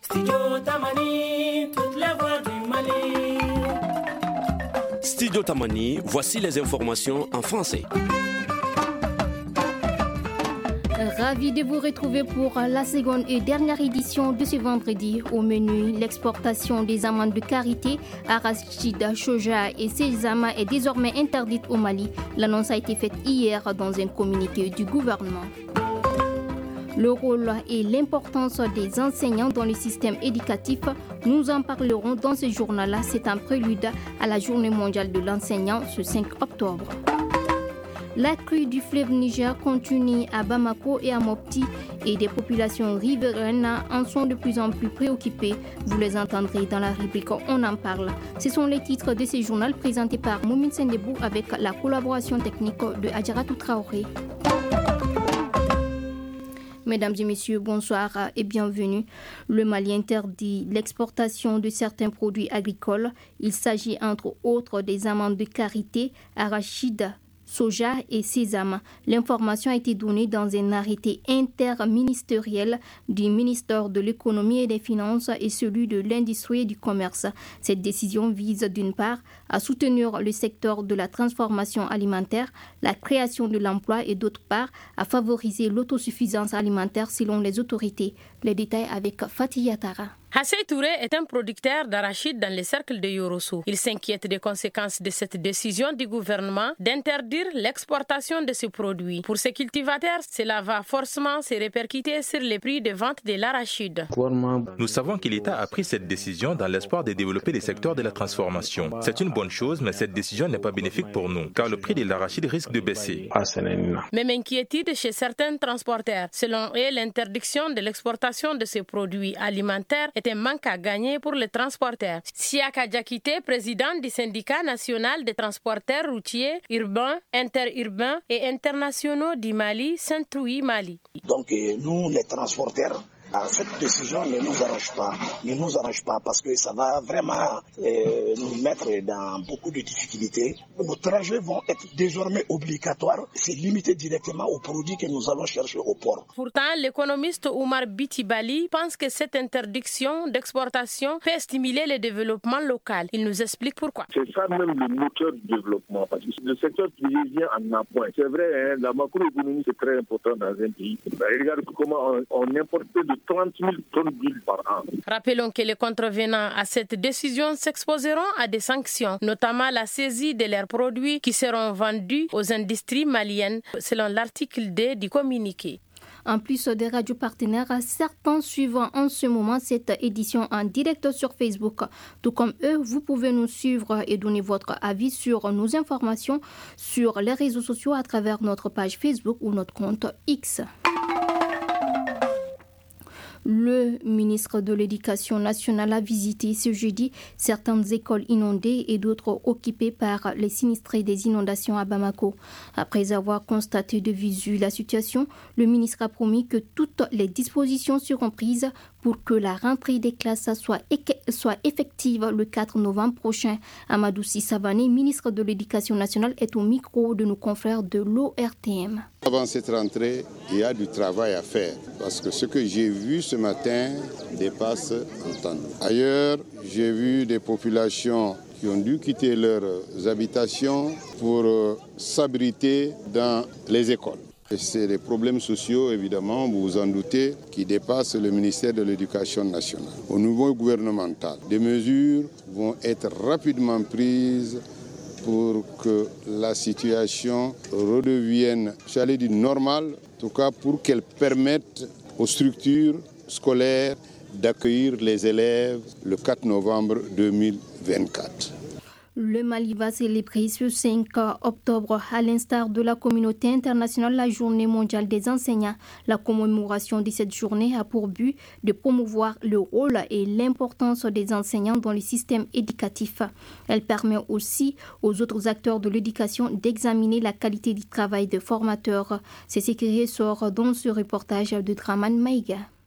Studio Tamani, toutes les voix du Mali. Studio Tamani, voici les informations en français. Ravi de vous retrouver pour la seconde et dernière édition de ce vendredi. Au menu, l'exportation des amandes de karité, arachide, soja et sésame est désormais interdite au Mali. L'annonce a été faite hier dans un communiqué du gouvernement. Le rôle et l'importance des enseignants dans le système éducatif, nous en parlerons dans ce journal-là. C'est un prélude à la Journée mondiale de l'enseignant ce 5 octobre. La crue du fleuve Niger continue à Bamako et à Mopti et des populations riveraines en sont de plus en plus préoccupées. Vous les entendrez dans la rubrique On en parle. Ce sont les titres de ce journal présentés par Moumine Sendebou avec la collaboration technique de Adjaratou Traoré. Mesdames et messieurs, bonsoir et bienvenue. Le Mali interdit l'exportation de certains produits agricoles. Il s'agit entre autres des amandes de karité, arachide, soja et sésame. L'information a été donnée dans un arrêté interministériel du ministère de l'Économie et des Finances et celui de l'Industrie et du Commerce. Cette décision vise d'une part à soutenir le secteur de la transformation alimentaire, la création de l'emploi et d'autre part à favoriser l'autosuffisance alimentaire selon les autorités. Les détails avec Fatih Yatara. Hassé Touré est un producteur d'arachide dans les cercles de Yorosso. Il s'inquiète des conséquences de cette décision du gouvernement d'interdire l'exportation de ce produit. Pour ces cultivateurs, cela va forcément se répercuter sur les prix de vente de l'arachide. Nous savons que l'État a pris cette décision dans l'espoir de développer les secteurs de la transformation. C'est une bonne chose, mais cette décision n'est pas bénéfique pour nous, car le prix de l'arachide risque de baisser. Même inquiétude chez certains transporteurs. Selon eux, l'interdiction de l'exportation de ces produits alimentaires est un manque à gagner pour les transporteurs. Siaka Diakité, président du syndicat national des transporteurs routiers, urbains, interurbains et internationaux du Mali, Saint-Louis, Mali. Donc nous, les transporteurs, cette décision ne nous arrange pas parce que ça va vraiment nous mettre dans beaucoup de difficultés. Nos trajets vont être désormais obligatoires. C'est limité directement aux produits que nous allons chercher au port. Pourtant, l'économiste Oumar Bitibali pense que cette interdiction d'exportation peut stimuler le développement local. Il nous explique pourquoi. C'est ça même le moteur du développement. Parce que le secteur privilégié en appoint. C'est vrai, la macroéconomie c'est très important dans un pays. Regarde comment on importe de 30 000 tonnes d'huile par an. Rappelons que les contrevenants à cette décision s'exposeront à des sanctions, notamment la saisie de leurs produits qui seront vendus aux industries maliennes, selon l'article 2 du communiqué. En plus des radios partenaires, certains suivent en ce moment cette édition en direct sur Facebook. Tout comme eux, vous pouvez nous suivre et donner votre avis sur nos informations sur les réseaux sociaux à travers notre page Facebook ou notre compte X. Le ministre de l'Éducation nationale a visité ce jeudi certaines écoles inondées et d'autres occupées par les sinistrés des inondations à Bamako. Après avoir constaté de visu la situation, le ministre a promis que toutes les dispositions seront prises pour que la rentrée des classes soit effective le 4 novembre prochain. Amadou Savané, ministre de l'Éducation nationale, est au micro de nos confrères de l'ORTM. Avant cette rentrée, il y a du travail à faire parce que ce que j'ai vu ce matin dépasse entendre. Ailleurs, j'ai vu des populations qui ont dû quitter leurs habitations pour s'abriter dans les écoles. Et c'est des problèmes sociaux, évidemment, vous vous en doutez, qui dépassent le ministère de l'Éducation nationale. Au niveau gouvernemental, des mesures vont être rapidement prises pour que la situation redevienne, j'allais dire, normale, en tout cas pour qu'elle permette aux structures scolaires d'accueillir les élèves le 4 novembre 2024. Le Mali va célébrer ce 5 octobre, à l'instar de la communauté internationale, la Journée mondiale des enseignants. La commémoration de cette journée a pour but de promouvoir le rôle et l'importance des enseignants dans le système éducatif. Elle permet aussi aux autres acteurs de l'éducation d'examiner la qualité du travail des formateurs. C'est ce qui ressort dans ce reportage de Draman Maïga.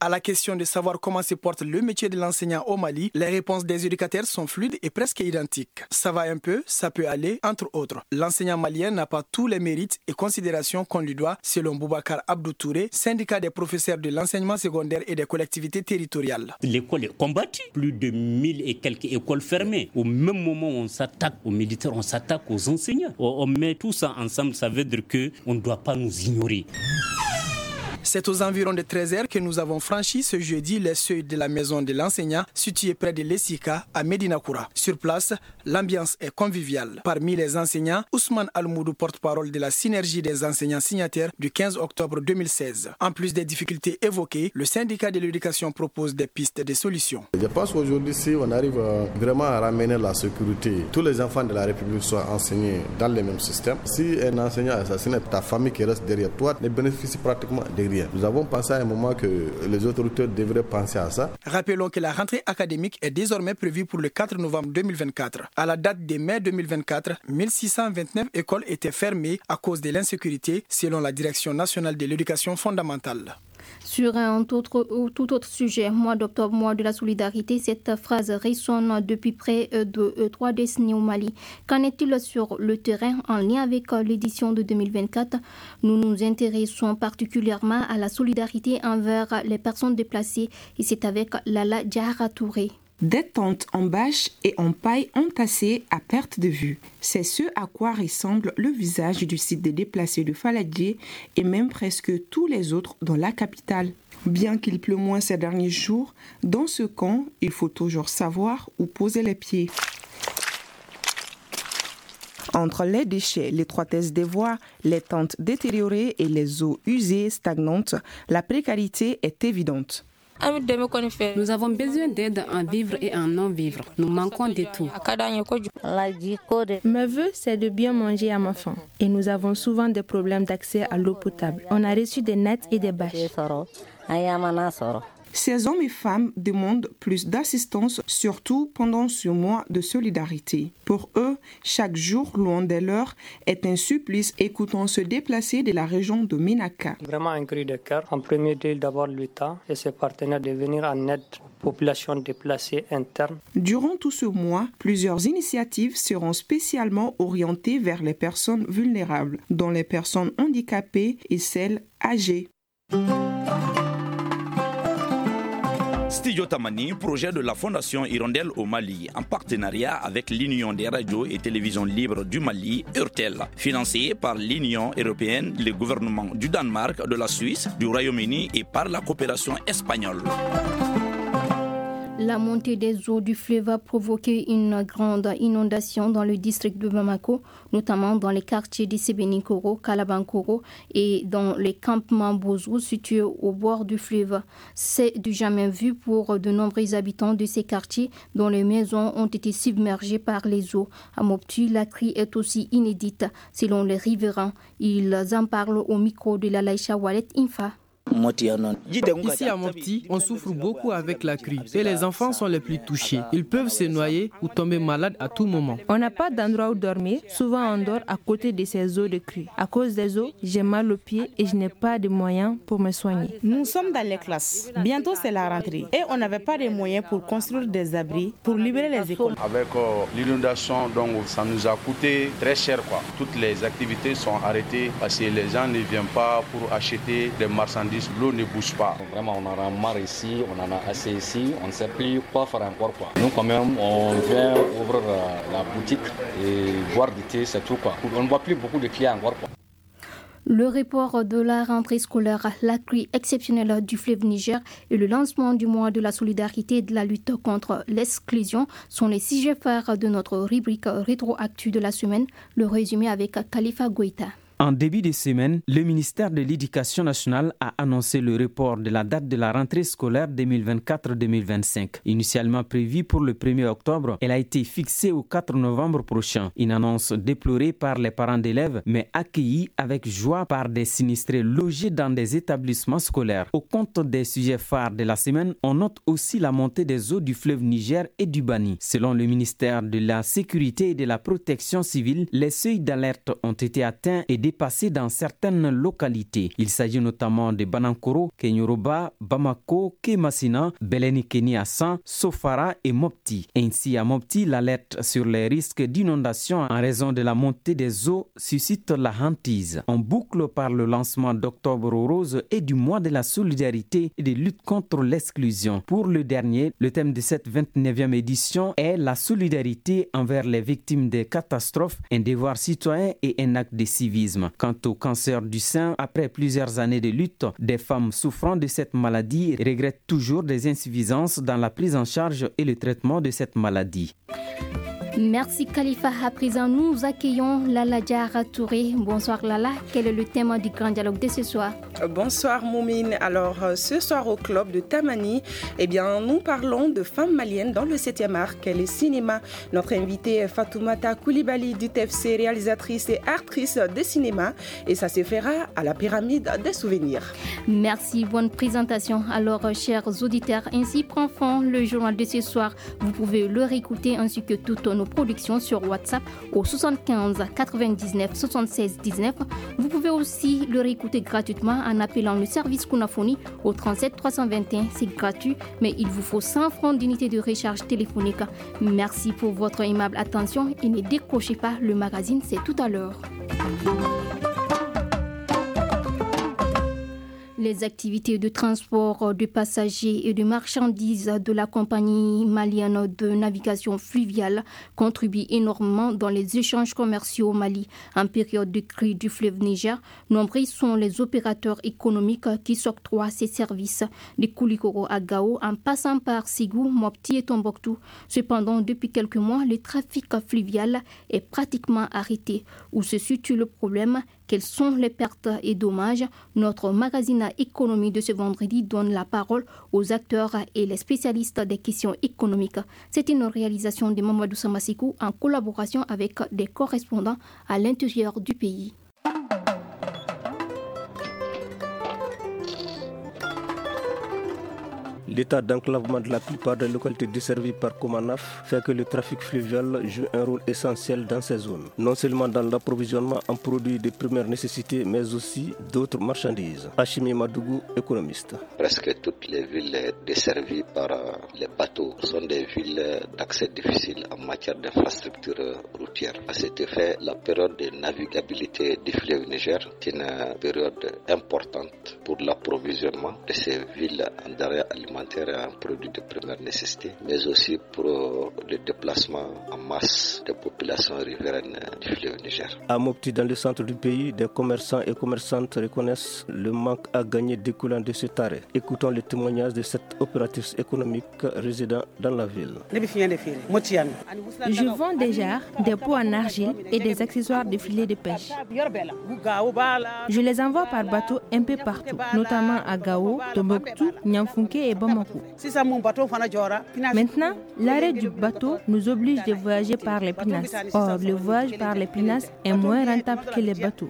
À la question de savoir comment se porte le métier de l'enseignant au Mali, les réponses des éducateurs sont fluides et presque identiques. Ça va un peu, ça peut aller, entre autres. L'enseignant malien n'a pas tous les mérites et considérations qu'on lui doit, selon Boubacar Abdou Touré, syndicat des professeurs de l'enseignement secondaire et des collectivités territoriales. L'école est combattue, plus de 1000 et quelques écoles fermées. Au même moment où on s'attaque aux militaires, on s'attaque aux enseignants. On met tout ça ensemble, ça veut dire qu'on ne doit pas nous ignorer. C'est aux environs de 13h que nous avons franchi ce jeudi les seuils de la maison de l'enseignant située près de l'Essika à Médinakoura. Sur place, l'ambiance est conviviale. Parmi les enseignants, Ousmane Almoudou, porte-parole de la synergie des enseignants signataires du 15 octobre 2016. En plus des difficultés évoquées, le syndicat de l'éducation propose des pistes de solutions. Je pense qu'aujourd'hui, si on arrive vraiment à ramener la sécurité, tous les enfants de la République soient enseignés dans le même système. Si un enseignant assassine, ta famille qui reste derrière toi ne bénéficie pratiquement de rien. Nous avons pensé à un moment que les autorités devraient penser à ça. Rappelons que la rentrée académique est désormais prévue pour le 4 novembre 2024. À la date de mai 2024, 1629 écoles étaient fermées à cause de l'insécurité, selon la Direction nationale de l'éducation fondamentale. Sur un tout autre sujet, mois d'octobre, mois de la solidarité, cette phrase résonne depuis près de 3 décennies au Mali. Qu'en est-il sur le terrain en lien avec l'édition de 2024? Nous nous intéressons particulièrement à la solidarité envers les personnes déplacées et c'est avec Lala Diarra Touré. Des tentes en bâche et en paille entassées à perte de vue. C'est ce à quoi ressemble le visage du site des déplacés de Faladjé et même presque tous les autres dans la capitale. Bien qu'il pleut moins ces derniers jours, dans ce camp, il faut toujours savoir où poser les pieds. Entre les déchets, l'étroitesse des voies, les tentes détériorées et les eaux usées stagnantes, la précarité est évidente. Nous avons besoin d'aide en vivre et en non-vivre. Nous manquons de tout. Mes vœux, c'est de bien manger à ma faim. Et nous avons souvent des problèmes d'accès à l'eau potable. On a reçu des nets et des bâches. Ces hommes et femmes demandent plus d'assistance, surtout pendant ce mois de solidarité. Pour eux, chaque jour loin de leur est un supplice. Écoutons se déplacer de la région de Ménaka. Vraiment un cri de cœur. En premier lieu, d'abord l'État et ses partenaires de venir en aide aux populations déplacées internes. Durant tout ce mois, plusieurs initiatives seront spécialement orientées vers les personnes vulnérables, dont les personnes handicapées et celles âgées. Studio Tamani, projet de la Fondation Hirondelle au Mali, en partenariat avec l'Union des radios et télévisions libres du Mali, URTEL, financé par l'Union européenne, les gouvernements du Danemark, de la Suisse, du Royaume-Uni et par la coopération espagnole. La montée des eaux du fleuve a provoqué une grande inondation dans le district de Bamako, notamment dans les quartiers de Sébenikoro, Kalabankoro et dans les campements Bouzou situés au bord du fleuve. C'est du jamais vu pour de nombreux habitants de ces quartiers dont les maisons ont été submergées par les eaux. À Mopti, la crue est aussi inédite, selon les riverains. Ils en parlent au micro de la Laïcha Walet Infa. Ici à Mopti, on souffre beaucoup avec la crue et les enfants sont les plus touchés. Ils peuvent se noyer ou tomber malades à tout moment. On n'a pas d'endroit où dormir. Souvent on dort à côté de ces eaux de crue. À cause des eaux, j'ai mal aux pieds et je n'ai pas de moyens pour me soigner. Nous sommes dans les classes. Bientôt c'est la rentrée et on n'avait pas de moyens pour construire des abris pour libérer les écoles. Avec l'inondation, donc ça nous a coûté très cher. Toutes les activités sont arrêtées parce que les gens ne viennent pas pour acheter des marchandises. L'eau ne bouge pas. Vraiment, on en a marre ici, on en a assez ici, on ne sait plus quoi faire encore. Nous, quand même, on vient ouvrir la boutique et boire du thé, c'est tout. On ne voit plus beaucoup de clients encore. Le report de la rentrée scolaire, la crue exceptionnelle du fleuve Niger et le lancement du mois de la solidarité et de la lutte contre l'exclusion sont les sujets phares de notre rubrique rétroactu de la semaine. Le résumé avec Khalifa Goïta. En début de semaine, le ministère de l'Éducation nationale a annoncé le report de la date de la rentrée scolaire 2024-2025. Initialement prévue pour le 1er octobre, elle a été fixée au 4 novembre prochain. Une annonce déplorée par les parents d'élèves, mais accueillie avec joie par des sinistrés logés dans des établissements scolaires. Au compte des sujets phares de la semaine, on note aussi la montée des eaux du fleuve Niger et du Bani. Selon le ministère de la Sécurité et de la Protection civile, les seuils d'alerte ont été atteints et dépassés dans certaines localités. Il s'agit notamment de Banankoro, Kenyoroba, Bamako, Kemassina, Belenikeni Assan, Sofara et Mopti. Ainsi, à Mopti, l'alerte sur les risques d'inondation en raison de la montée des eaux suscite la hantise. On boucle par le lancement d'Octobre Rose et du mois de la solidarité et de lutte contre l'exclusion. Pour le dernier, le thème de cette 29e édition est la solidarité envers les victimes des catastrophes, un devoir citoyen et un acte de civisme. Quant au cancer du sein, après plusieurs années de lutte, des femmes souffrant de cette maladie regrettent toujours des insuffisances dans la prise en charge et le traitement de cette maladie. Merci Khalifa. À présent, nous accueillons Lala Diara Touré. Bonsoir Lala. Quel est le thème du grand dialogue de ce soir? Bonsoir Moumine. Alors, ce soir au club de Tamani, nous parlons de femmes maliennes dans le 7e art, qu'est le cinéma. Notre invitée est Fatoumata Koulibaly du TFC, réalisatrice et actrice de cinéma. Et ça se fera à la pyramide des souvenirs. Merci, bonne présentation. Alors, chers auditeurs, ainsi prend fin le journal de ce soir. Vous pouvez le réécouter ainsi que toutes nos productions sur WhatsApp au 75 99 76 19. Vous pouvez aussi le réécouter gratuitement en appelant le service Kunafoni au 37 321. C'est gratuit, mais il vous faut 100 francs d'unité de recharge téléphonique. Merci pour votre aimable attention et ne décrochez pas, le magazine, c'est tout à l'heure. Les activités de transport de passagers et de marchandises de la compagnie malienne de navigation fluviale contribuent énormément dans les échanges commerciaux au Mali. En période de crue du fleuve Niger, nombreux sont les opérateurs économiques qui s'octroient ces services, de Koulikoro à Gao en passant par Ségou, Mopti et Tombouctou. Cependant, depuis quelques mois, le trafic fluvial est pratiquement arrêté. Où se situe le problème? Quelles sont les pertes et dommages? Notre magazine Économie de ce vendredi donne la parole aux acteurs et les spécialistes des questions économiques. C'est une réalisation de Mamadou Samasikou en collaboration avec des correspondants à l'intérieur du pays. L'état d'enclavement de la plupart des localités desservies par Comanaf fait que le trafic fluvial joue un rôle essentiel dans ces zones, non seulement dans l'approvisionnement en produits de première nécessité, mais aussi d'autres marchandises. Hachimi Madougou, économiste. Presque toutes les villes desservies par les bateaux sont des villes d'accès difficile en matière d'infrastructures routières. À cet effet, la période de navigabilité du fleuve Niger est une période importante pour l'approvisionnement de ces villes en denrées alimentaires et en produits de première nécessité, mais aussi pour le déplacement en masse des populations riveraines du fleuve Niger. À Mopti, dans le centre du pays, des commerçants et commerçantes reconnaissent le manque à gagner découlant de cet arrêt. Écoutons le témoignage de cette opératrice économique résidant dans la ville. Je vends des jarres, des pots en argile et des accessoires de filets de pêche. Je les envoie par bateau un peu partout, notamment à Gao, Tombouctou, Niamfunke et Bamako. Maintenant, l'arrêt du bateau nous oblige de voyager par les pinasses. Or, le voyage par les pinasses est moins rentable que les bateaux.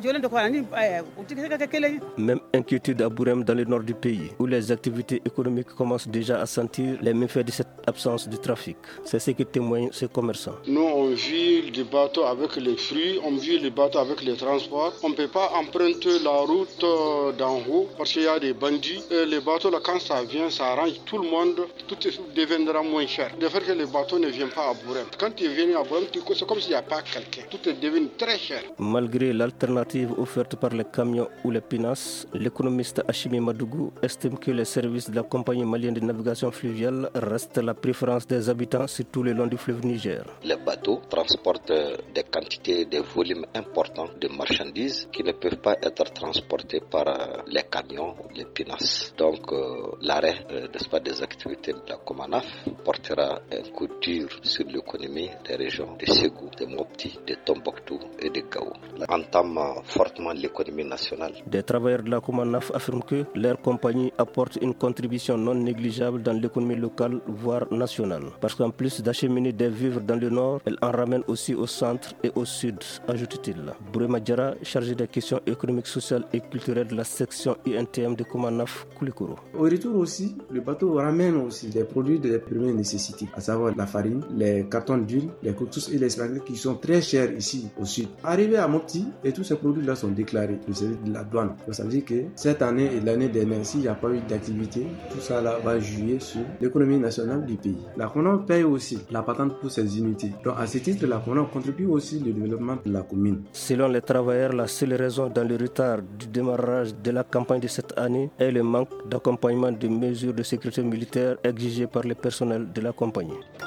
Même inquiétude à Bourem dans le nord du pays, où les activités économiques commencent déjà à sentir les méfaits de cette absence de trafic. C'est ce que témoignent ces commerçants. Nous, on vit les bateaux avec les fruits, on vit les bateaux avec les transports. On ne peut pas emprunter la route d'en haut parce qu'il y a des bandits. Et les bateaux, là, quand ça vient, ça arrange tout le monde, tout deviendra moins cher. De faire que les bateaux ne viennent pas à Bourem. Quand ils viennent à Bourem, c'est comme s'il n'y a pas quelqu'un. Tout est devenu très cher. Malgré l'alternative offerte par les camions ou les pinasses, l'économiste Hachimi Madougou estime que les services de la compagnie malienne de navigation fluviale restent la préférence des habitants sur tout le long du fleuve Niger. Les bateaux transportent des quantités, des volumes importants de marchandises qui ne peuvent pas être transportés par les camions ou les pinasses. Donc l'arrêt des activités de la Comanaf portera un coup dur sur l'économie des régions de Ségou, de Mopti, de Tombouctou et de Gao. Entame fortement l'économie nationale. Des travailleurs de la Comanaf affirment que leur compagnie apporte une contribution non négligeable dans l'économie locale, voire nationale. Parce qu'en plus d'acheminer des vivres dans le nord, elle en ramène aussi au centre et au sud, ajoute-t-il. Bourema Diara, chargé des questions économiques, sociales et culturelles de la section INTM de Comanaf Koulikoro. Au retour aussi, aussi, le bateau ramène aussi des produits de première nécessité, à savoir la farine, les cartons d'huile, les couscous et les spaghettis qui sont très chers ici au sud. Arrivé à Mopti, et tous ces produits-là sont déclarés au service de la douane. Donc ça veut dire que cette année et l'année dernière, s'il n'y a pas eu d'activité, tout ça là va jouer sur l'économie nationale du pays. La CONAF paye aussi la patente pour ces unités. Donc à ce titre, la CONAF contribue aussi au développement de la commune. Selon les travailleurs, la seule raison dans le retard du démarrage de la campagne de cette année est le manque d'accompagnement des mesures de sécurité militaire exigées par le personnel de la compagnie.